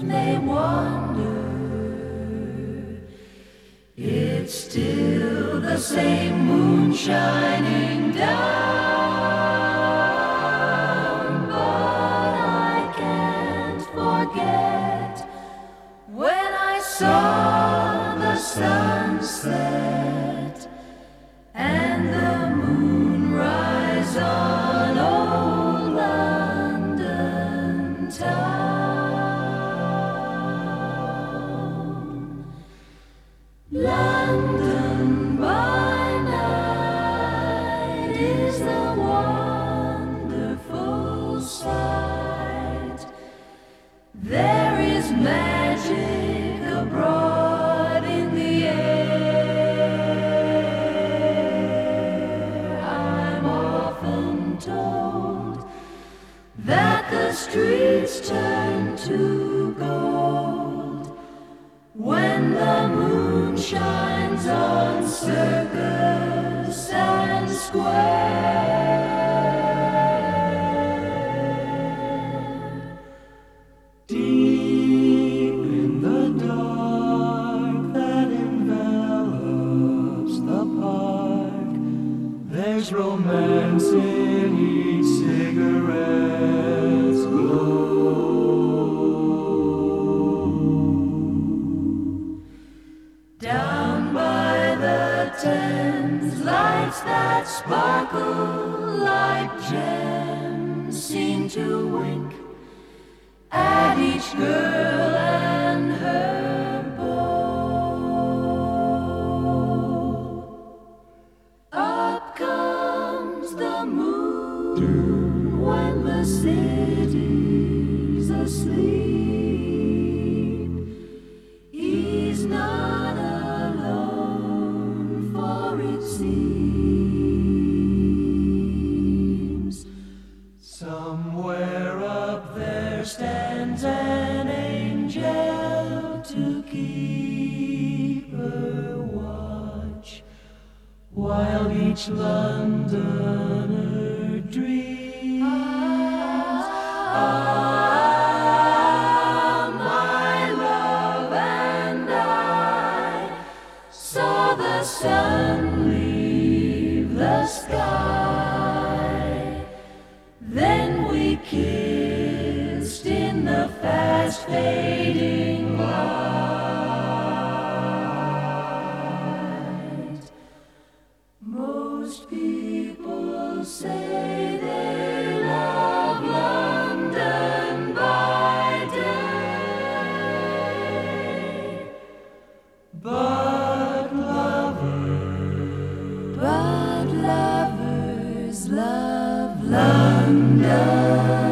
may wander, it's still the same moon shining down. But I can't forget when I saw the sunset and the moon rise on old London town. London by night is a wonderful sight. There is magic abroad in the air. I'm often told that the streets turn to gold when the moon shines on Circus and Square. Deep in the dark that envelops the park, there's romance in each cigarette's glow. Down by the Thames, lights that sparkle like gems seem to wink at each girl and her beau. Up comes the moon when the city's asleep. He's not alone, for it seems Somewhere up there stands an angel to keep her watch, while each Londoner dreams. My love and I saw the sun leave the sky. Then we kissed in the fast fading light. Most people say they love London by day, But lovers love London.